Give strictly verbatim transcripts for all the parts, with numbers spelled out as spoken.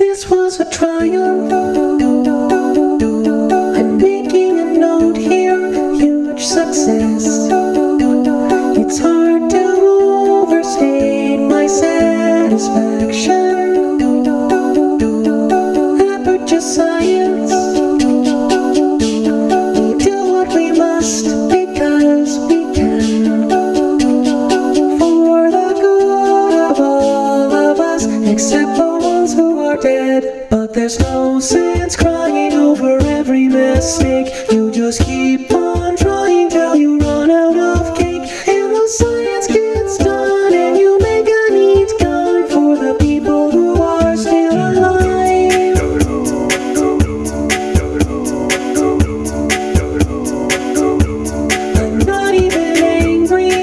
this was a triumph. I'm making a note here, huge success. It's hard to overstate my satisfaction. Aperture science. We do what we must because we can. For the good of all of us, except the ones who are dead. But there's no sense crying over every mistake. You just keep on trying till you run out of cake. And the science gets done and you make a neat gun for the people who are still alive. I'm not even angry.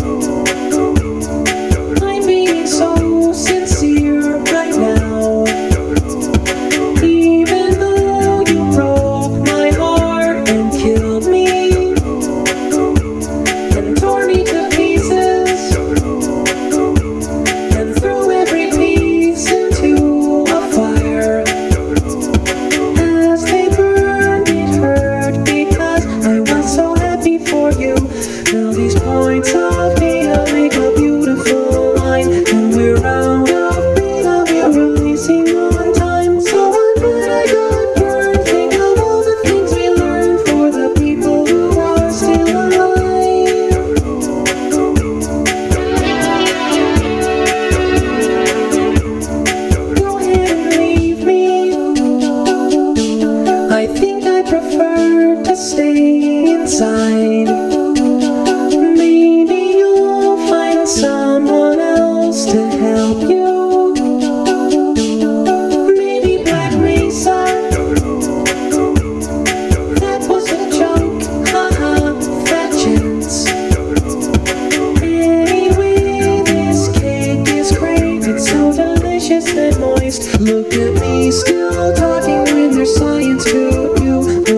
I'm being so sincere right now. Even though you broke my heart and killed me and tore me to pieces and threw every piece into a fire. As they burned, it hurt because I was so happy for you. Now these points of data make a beautiful line, and we're out of data, we're releasing on time. So I'm glad I got burned. Think of all the things we learned for the people who are still alive. Go ahead and leave me. I think I prefer to stay inside. Maybe you'll find someone else to help you. Maybe Black Mesa. That was a joke, haha, fat chance. Anyway, this cake is great. It's so delicious and moist. Look at me still talking when there's science to you.